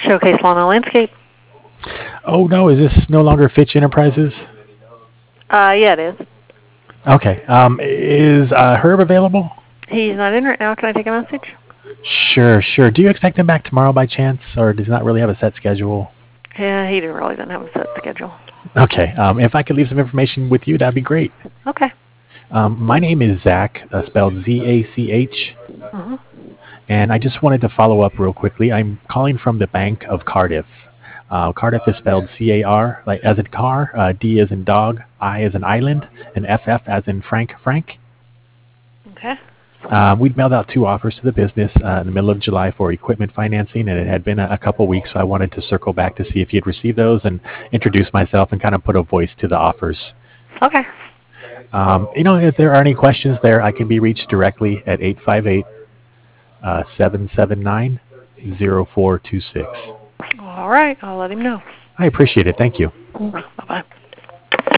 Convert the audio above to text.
Showcase Lawn and Landscape. Oh no, is this no longer Fitch Enterprises? Yeah, it is. Okay. Is Herb available? He's not in right now. Can I take a message? Sure, sure. Do you expect him back tomorrow by chance, or does he not really have a set schedule? Yeah, he really doesn't have a set schedule. Okay. If I could leave some information with you, that'd be great. Okay. My name is Zach, spelled Zach, Uh-huh. and I just wanted to follow up real quickly. I'm calling from the Bank of Cardiff. Cardiff is spelled CAR, like as in car, D as in dog, I as in island, and FF as in Frank. Okay. We'd mailed out two offers to the business in the middle of July for equipment financing, and it had been a couple weeks, so I wanted to circle back to see if you'd received those and introduce myself and kind of put a voice to the offers. Okay. If there are any questions there, I can be reached directly at 858 779 0426. All right. I'll let him know. I appreciate it. Thank you. Bye-bye.